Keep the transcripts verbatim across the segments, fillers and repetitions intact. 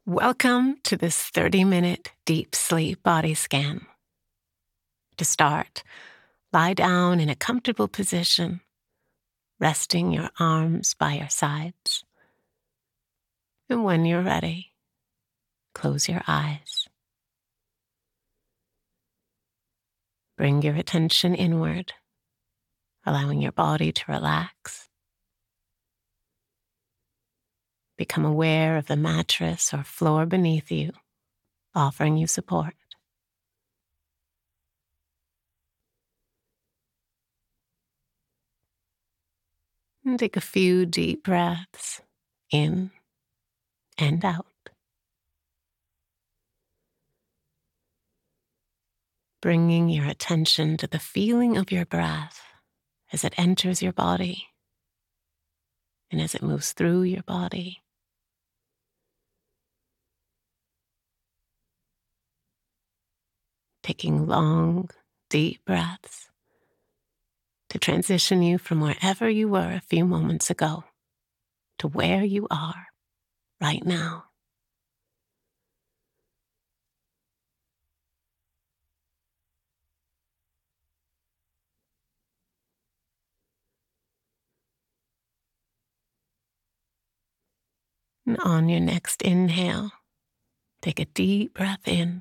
Welcome to this thirty-minute deep sleep body scan. To start, lie down in a comfortable position, resting your arms by your sides. And when you're ready, close your eyes. Bring your attention inward, allowing your body to relax. Become aware of the mattress or floor beneath you, offering you support. And take a few deep breaths in and out. Bringing your attention to the feeling of your breath as it enters your body and as it moves through your body. Taking long, deep breaths to transition you from wherever you were a few moments ago to where you are right now. And on your next inhale, take a deep breath in.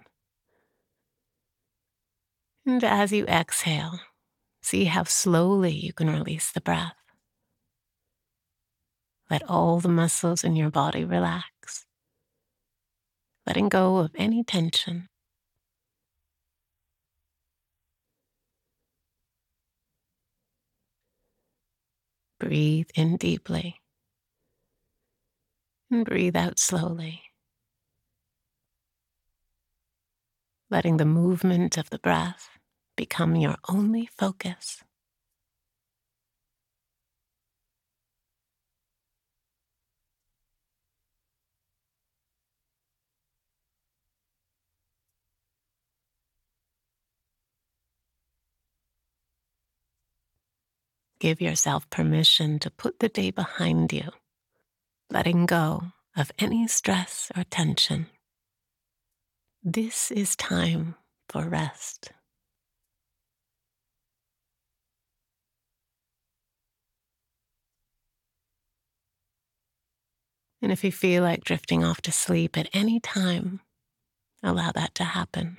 And as you exhale, see how slowly you can release the breath. Let all the muscles in your body relax, letting go of any tension. Breathe in deeply and breathe out slowly, letting the movement of the breath become your only focus. Give yourself permission to put the day behind you, letting go of any stress or tension. This is time for rest. And if you feel like drifting off to sleep at any time, allow that to happen.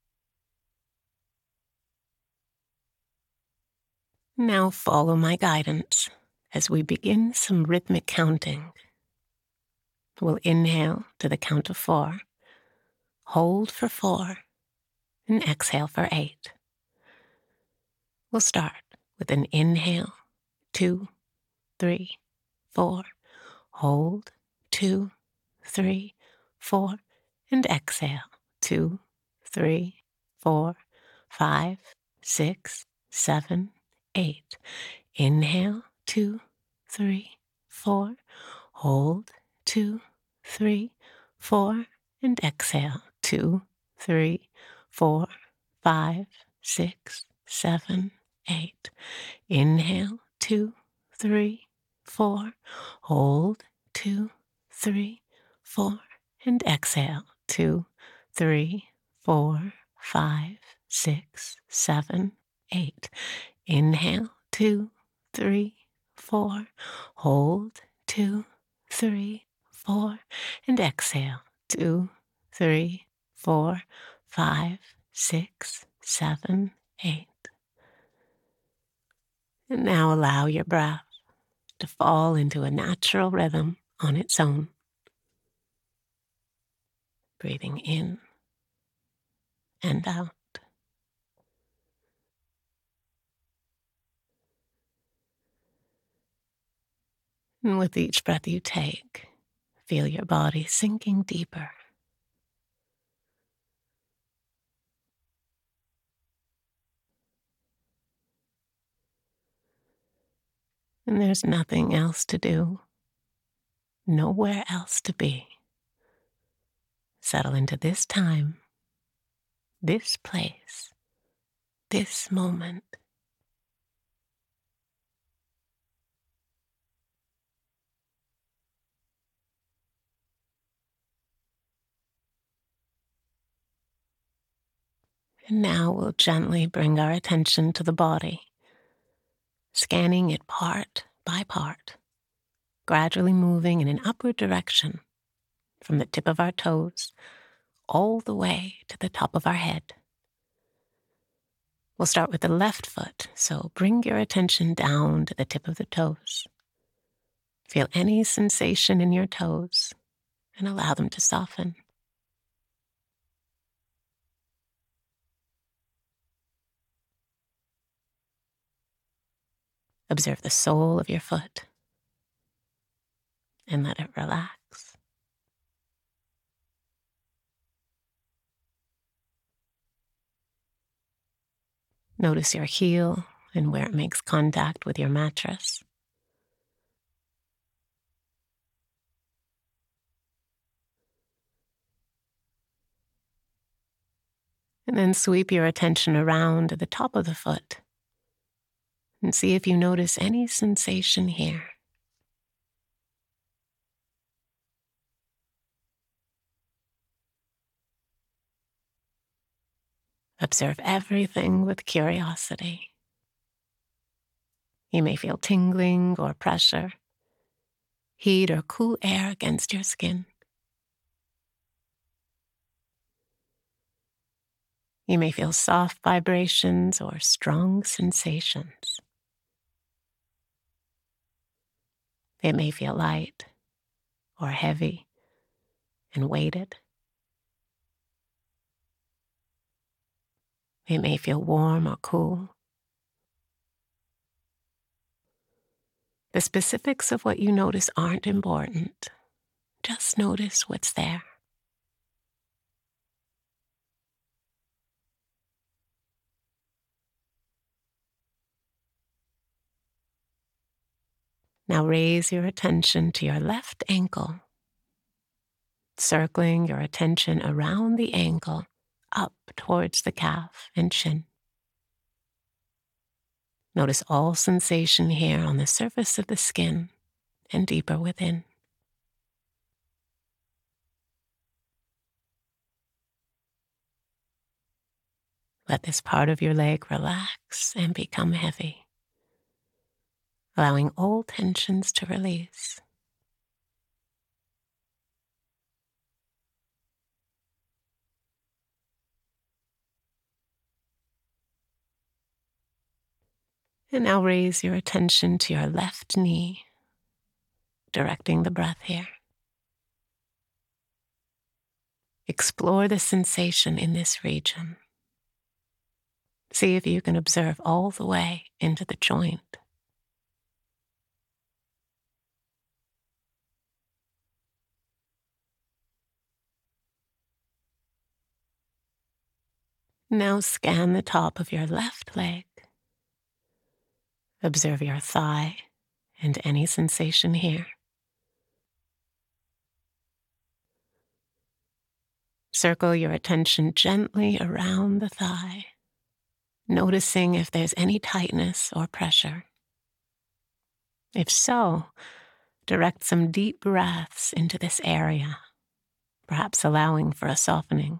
Now follow my guidance as we begin some rhythmic counting. We'll inhale to the count of four, hold for four, and exhale for eight. We'll start with an inhale, two, three, four, hold, two, three, four, and exhale, two, three, four, five, six, seven, eight. Inhale, two, three, four, hold, two, three, four, and exhale, two, three, four, five, six, seven, eight. Inhale, two, three, four, hold, two, three, four, and exhale, two, three, four, five, six, seven, eight. Inhale, two, three, four, hold, two, three, four, and exhale, two, three, four, five, six, seven, eight. And now allow your breath to fall into a natural rhythm on its own. Breathing in and out. And with each breath you take, feel your body sinking deeper. And there's nothing else to do, nowhere else to be. Settle into this time, this place, this moment. And now we'll gently bring our attention to the body, scanning it part by part, gradually moving in an upward direction from the tip of our toes all the way to the top of our head. We'll start with the left foot, so bring your attention down to the tip of the toes. Feel any sensation in your toes and allow them to soften. Observe the sole of your foot and let it relax. Notice your heel and where it makes contact with your mattress. And then sweep your attention around to the top of the foot and see if you notice any sensation here. Observe everything with curiosity. You may feel tingling or pressure, heat or cool air against your skin. You may feel soft vibrations or strong sensations. It may feel light or heavy and weighted. It may feel warm or cool. The specifics of what you notice aren't important. Just notice what's there. Now raise your attention to your left ankle, circling your attention around the ankle up towards the calf and shin. Notice all sensation here on the surface of the skin and deeper within. Let this part of your leg relax and become heavy, allowing all tensions to release. And now raise your attention to your left knee, directing the breath here. Explore the sensation in this region. See if you can observe all the way into the joint. Now scan the top of your left leg. Observe your thigh and any sensation here. Circle your attention gently around the thigh, noticing if there's any tightness or pressure. If so, direct some deep breaths into this area, perhaps allowing for a softening.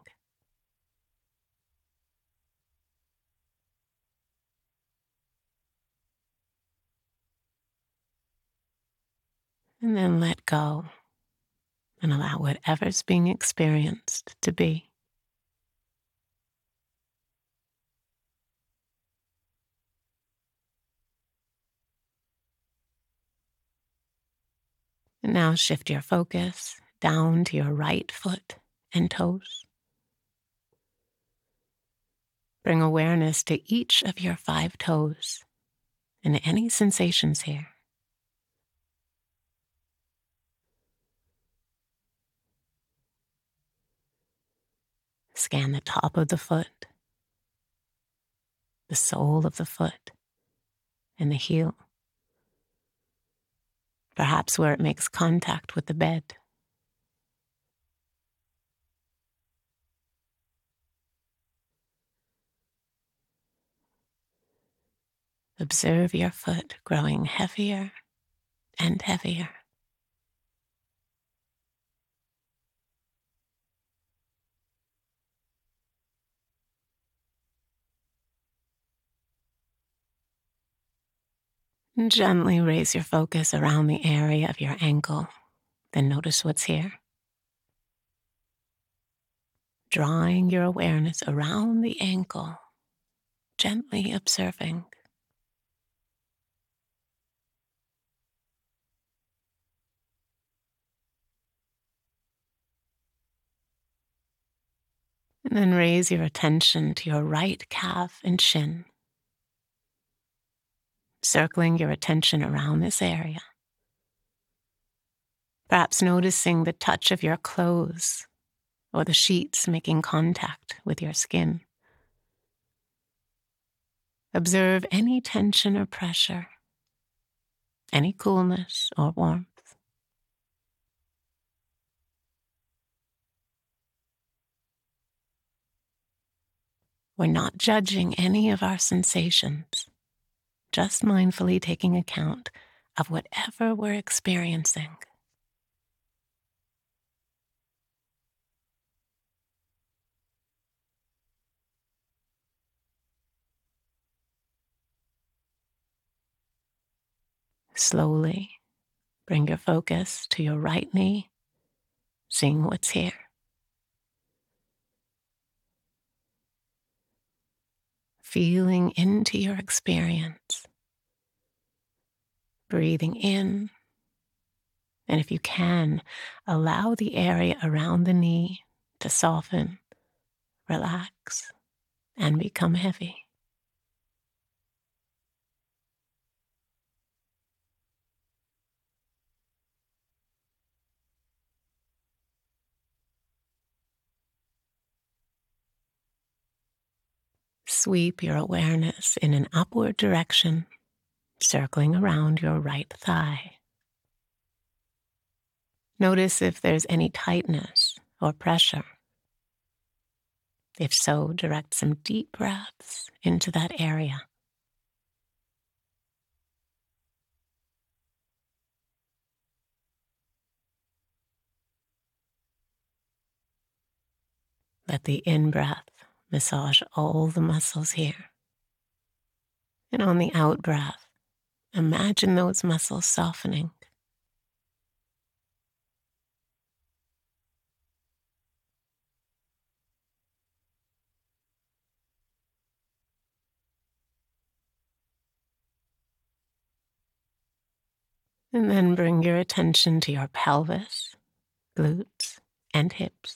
And then let go and allow whatever's being experienced to be. And now shift your focus down to your right foot and toes. Bring awareness to each of your five toes and any sensations here. Scan the top of the foot, the sole of the foot, and the heel. Perhaps where it makes contact with the bed. Observe your foot growing heavier and heavier. Gently raise your focus around the area of your ankle, then notice what's here. Drawing your awareness around the ankle, gently observing. And then raise your attention to your right calf and shin, circling your attention around this area. Perhaps noticing the touch of your clothes or the sheets making contact with your skin. Observe any tension or pressure, any coolness or warmth. We're not judging any of our sensations, just mindfully taking account of whatever we're experiencing. Slowly bring your focus to your right knee, seeing what's here. Feeling into your experience. Breathing in, and if you can, allow the area around the knee to soften, relax, and become heavy. Sweep your awareness in an upward direction, circling around your right thigh. Notice if there's any tightness or pressure. If so, direct some deep breaths into that area. Let the in-breath massage all the muscles here. And on the out-breath, imagine those muscles softening. And then bring your attention to your pelvis, glutes, and hips.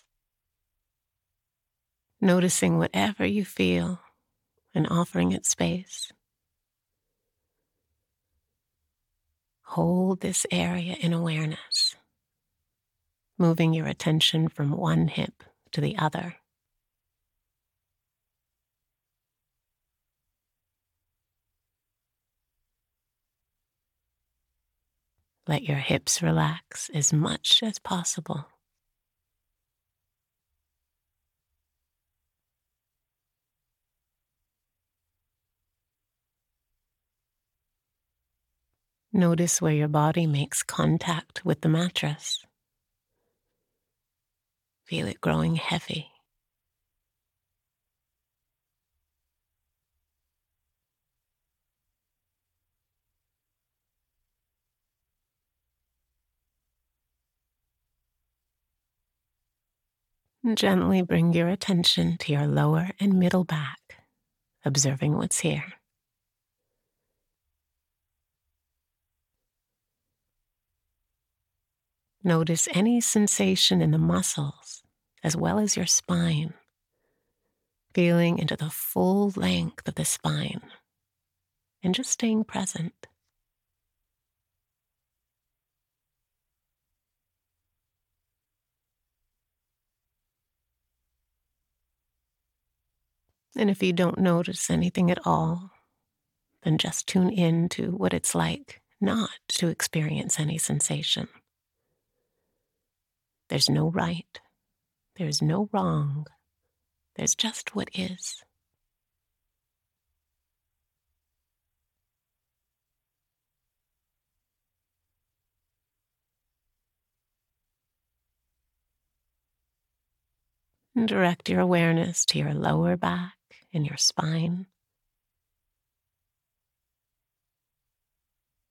Noticing whatever you feel and offering it space. Hold this area in awareness, moving your attention from one hip to the other. Let your hips relax as much as possible. Notice where your body makes contact with the mattress. Feel it growing heavy. Gently bring your attention to your lower and middle back, observing what's here. Notice any sensation in the muscles as well as your spine, feeling into the full length of the spine and just staying present. And if you don't notice anything at all, then just tune in to what it's like not to experience any sensation. There's no right, there's no wrong, there's just what is. And direct your awareness to your lower back and your spine.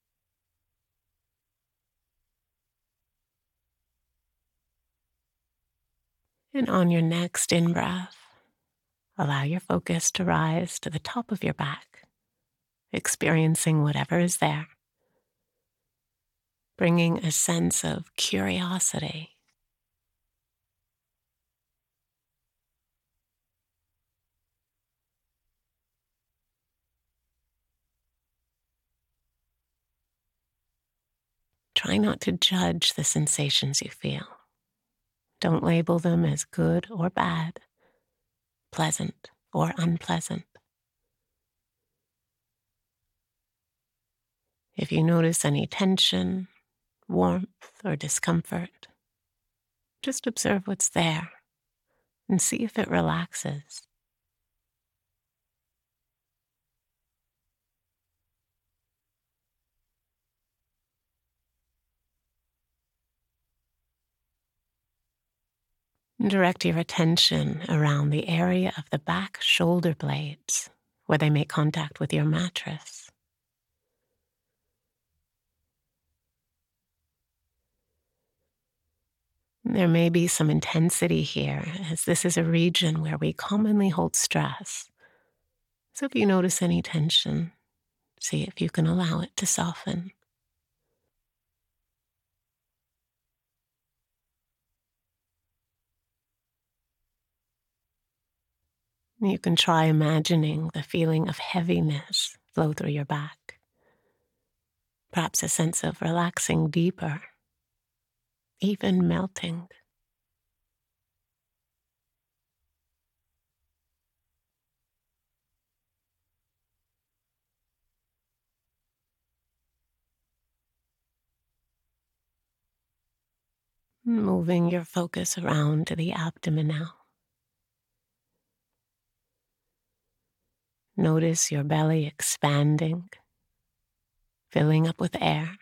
And on your next in-breath, allow your focus to rise to the top of your back, experiencing whatever is there, bringing a sense of curiosity. Try not to judge the sensations you feel. Don't label them as good or bad, pleasant or unpleasant. If you notice any tension, warmth, or discomfort, just observe what's there and see if it relaxes. Direct your attention around the area of the back shoulder blades where they make contact with your mattress. There may be some intensity here, as this is a region where we commonly hold stress. So if you notice any tension, see if you can allow it to soften. You can try imagining the feeling of heaviness flow through your back. Perhaps a sense of relaxing deeper, even melting. Moving your focus around to the abdomen now. Notice your belly expanding, filling up with air.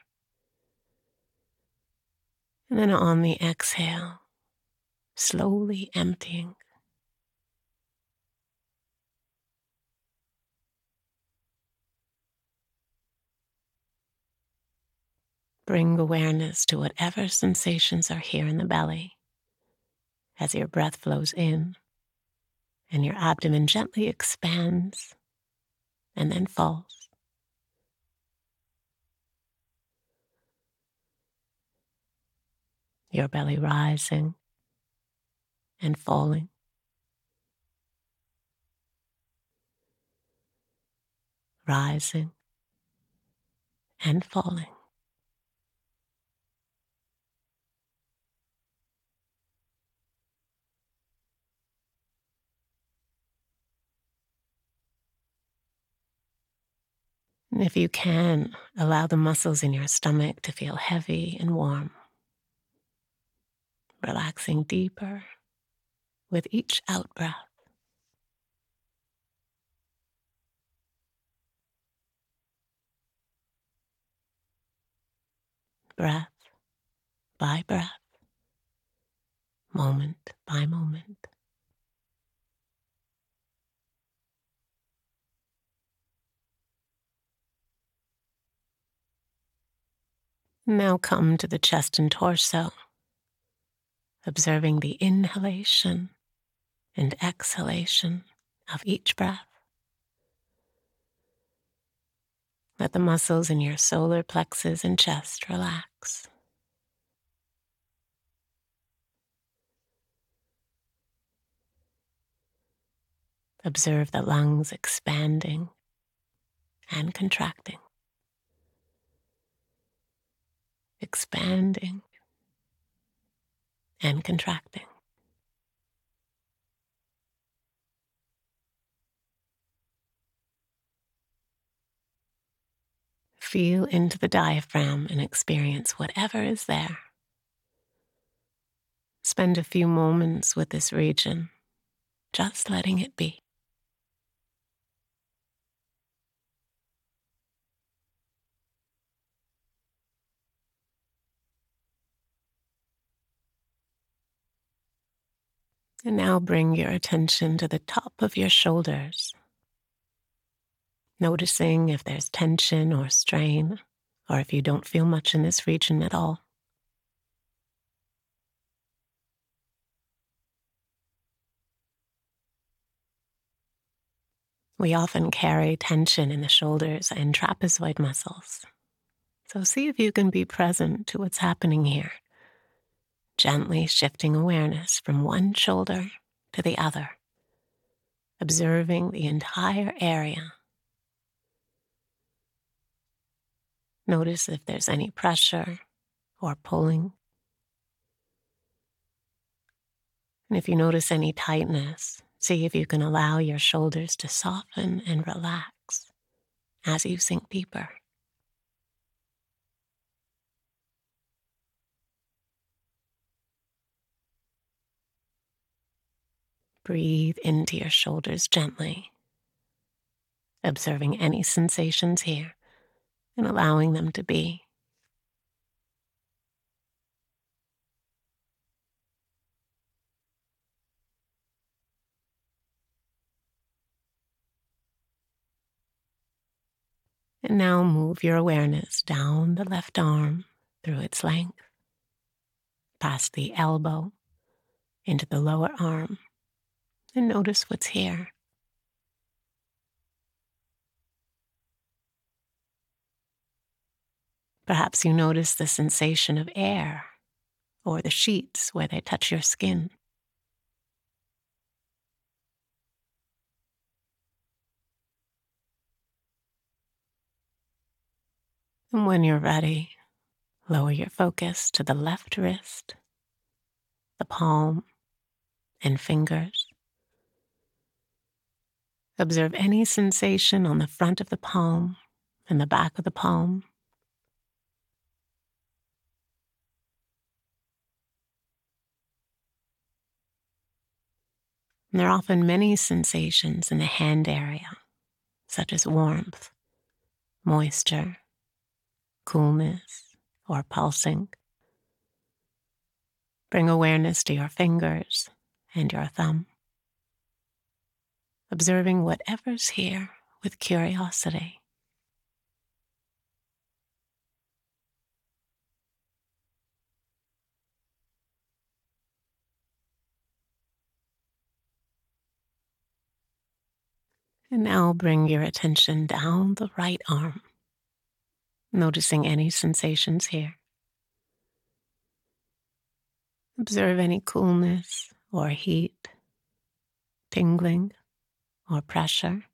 And then on the exhale, slowly emptying. Bring awareness to whatever sensations are here in the belly as your breath flows in and your abdomen gently expands and then falls. Your belly rising and falling. Rising and falling. And if you can, allow the muscles in your stomach to feel heavy and warm, relaxing deeper with each out-breath. Breath by breath, moment by moment. Now come to the chest and torso, observing the inhalation and exhalation of each breath. Let the muscles in your solar plexus and chest relax. Observe the lungs expanding and contracting. Expanding and contracting. Feel into the diaphragm and experience whatever is there. Spend a few moments with this region, just letting it be. And now bring your attention to the top of your shoulders, noticing if there's tension or strain, or if you don't feel much in this region at all. We often carry tension in the shoulders and trapezoid muscles. So see if you can be present to what's happening here, gently shifting awareness from one shoulder to the other, observing the entire area. Notice if there's any pressure or pulling. And if you notice any tightness, see if you can allow your shoulders to soften and relax as you sink deeper. Breathe into your shoulders gently, observing any sensations here and allowing them to be. And now move your awareness down the left arm through its length, past the elbow, into the lower arm, and notice what's here. Perhaps you notice the sensation of air or the sheets where they touch your skin. And when you're ready, lower your focus to the left wrist, the palm, and fingers. Observe any sensation on the front of the palm and the back of the palm. And there are often many sensations in the hand area, such as warmth, moisture, coolness, or pulsing. Bring awareness to your fingers and your thumb, observing whatever's here with curiosity. And now bring your attention down the right arm, noticing any sensations here. Observe any coolness or heat, tingling or pressure.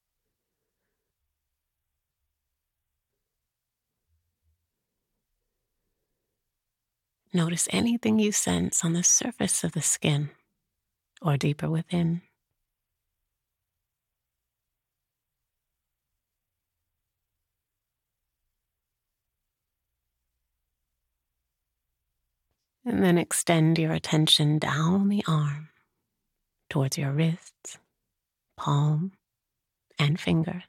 Notice anything you sense on the surface of the skin or deeper within. And then extend your attention down the arm towards your wrists, palm, and fingers.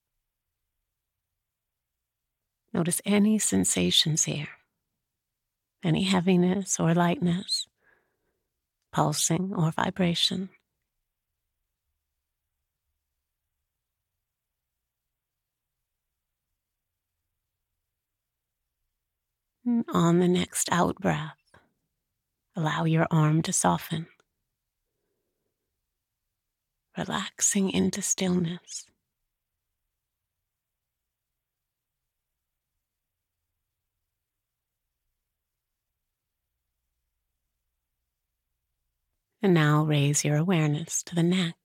Notice any sensations here, any heaviness or lightness, pulsing or vibration. And on the next out breath, allow your arm to soften, relaxing into stillness. And now raise your awareness to the neck,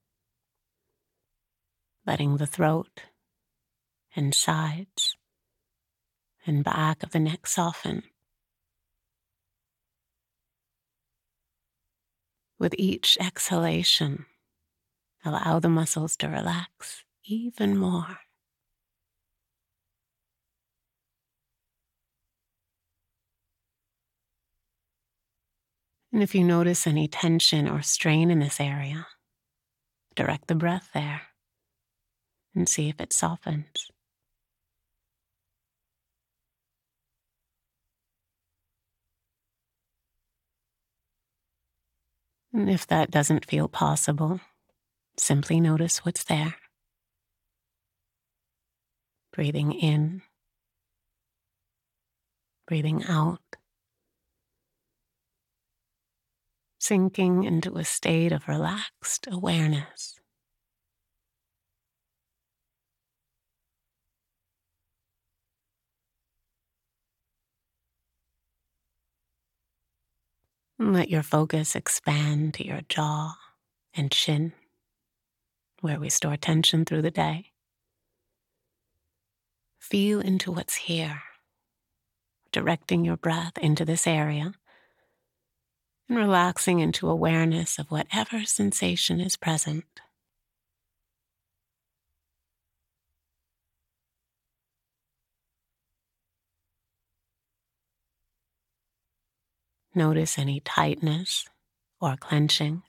letting the throat and sides and back of the neck soften. With each exhalation, allow the muscles to relax even more. And if you notice any tension or strain in this area, direct the breath there and see if it softens. And if that doesn't feel possible, simply notice what's there. Breathing in, breathing out, sinking into a state of relaxed awareness. And let your focus expand to your jaw and chin, where we store tension through the day. Feel into what's here, directing your breath into this area and relaxing into awareness of whatever sensation is present. Notice any tightness or clenching,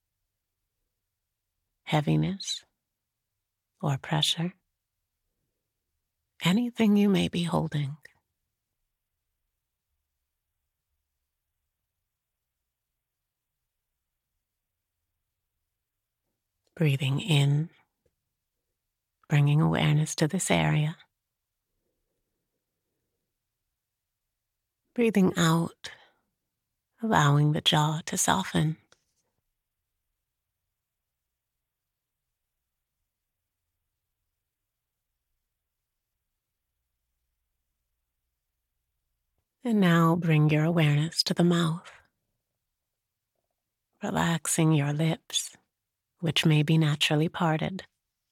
heaviness or pressure, anything you may be holding. Breathing in, bringing awareness to this area. Breathing out, allowing the jaw to soften. And now bring your awareness to the mouth, relaxing your lips, which may be naturally parted.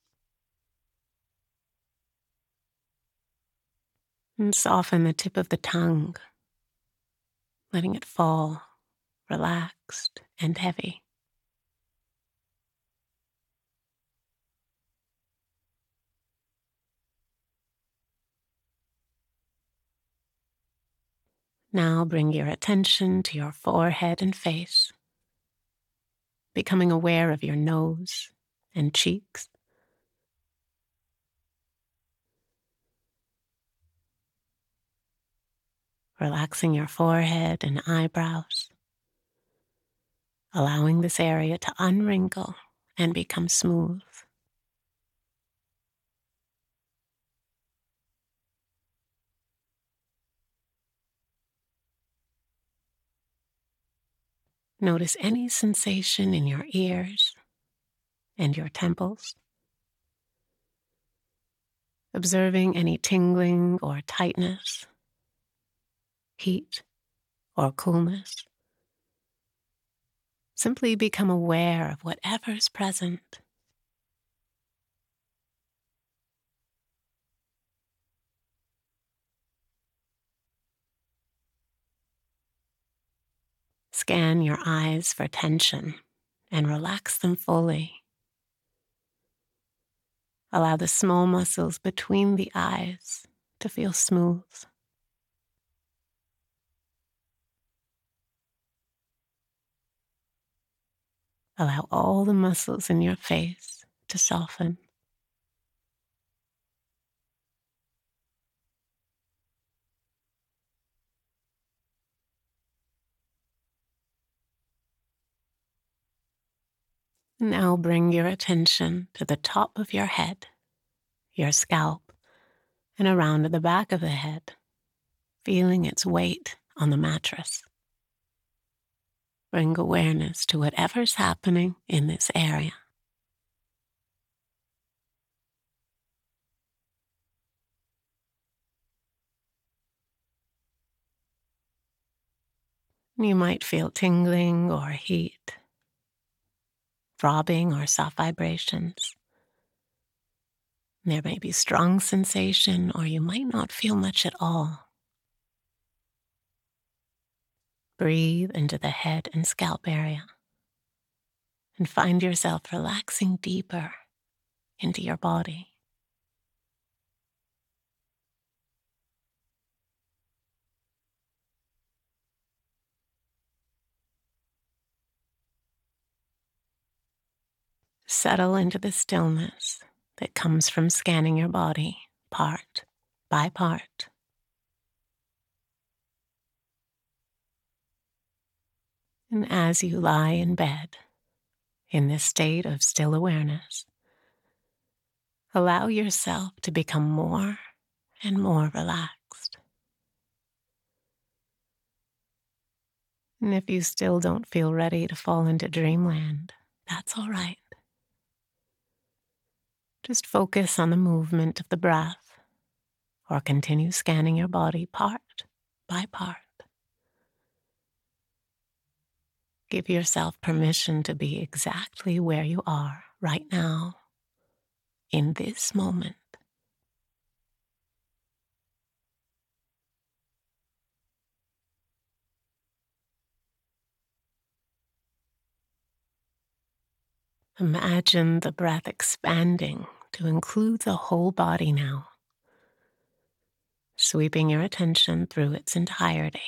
And soften the tip of the tongue, letting it fall, relaxed and heavy. Now bring your attention to your forehead and face, becoming aware of your nose and cheeks. Relaxing your forehead and eyebrows, allowing this area to unwrinkle and become smooth. Notice any sensation in your ears and your temples. Observing any tingling or tightness, heat or coolness. Simply become aware of whatever's present. Scan your eyes for tension and relax them fully. Allow the small muscles between the eyes to feel smooth. Allow all the muscles in your face to soften. Now bring your attention to the top of your head, your scalp, and around to the back of the head, feeling its weight on the mattress. Bring awareness to whatever's happening in this area. You might feel tingling or heat, throbbing or soft vibrations. There may be strong sensation, or you might not feel much at all. Breathe into the head and scalp area and find yourself relaxing deeper into your body. Settle into the stillness that comes from scanning your body part by part. And as you lie in bed in this state of still awareness, allow yourself to become more and more relaxed. And if you still don't feel ready to fall into dreamland, that's all right. Just focus on the movement of the breath, or continue scanning your body part by part. Give yourself permission to be exactly where you are right now, in this moment. Imagine the breath expanding to include the whole body now, sweeping your attention through its entirety.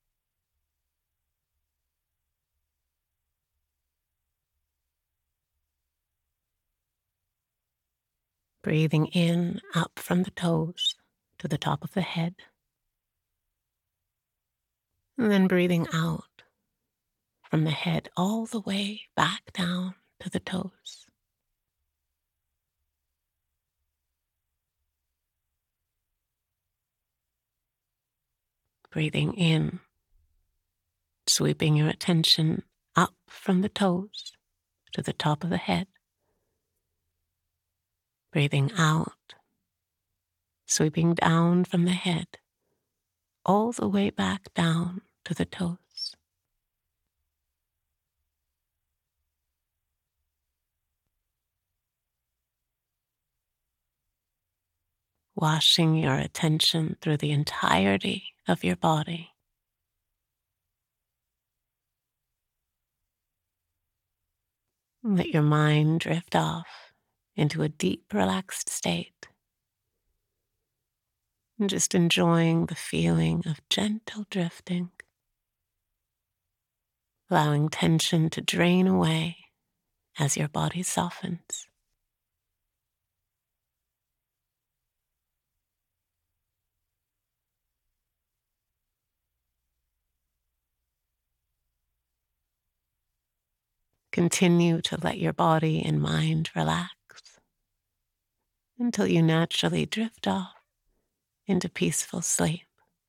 Breathing in up from the toes to the top of the head, and then breathing out from the head all the way back down to the toes. Breathing in, sweeping your attention up from the toes to the top of the head. Breathing out, sweeping down from the head all the way back down to the toes. Washing your attention through the entirety of your body. Let your mind drift off into a deep, relaxed state. And just enjoying the feeling of gentle drifting, allowing tension to drain away as your body softens. Continue to let your body and mind relax until you naturally drift off into peaceful sleep.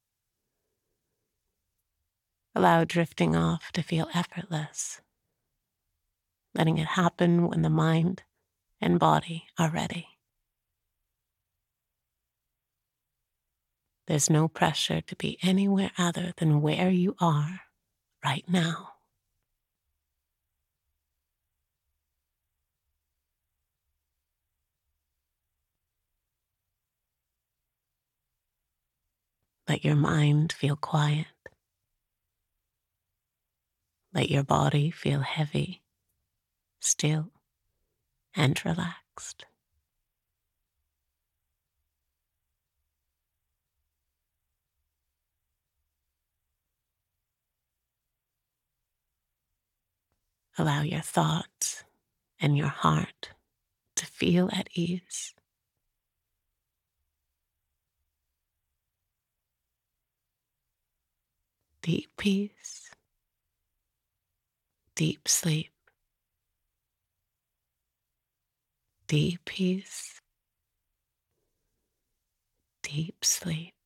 Allow drifting off to feel effortless, letting it happen when the mind and body are ready. There's no pressure to be anywhere other than where you are right now. Let your mind feel quiet. Let your body feel heavy, still, and relaxed. Allow your thoughts and your heart to feel at ease. Deep peace, deep sleep. Deep peace, deep sleep.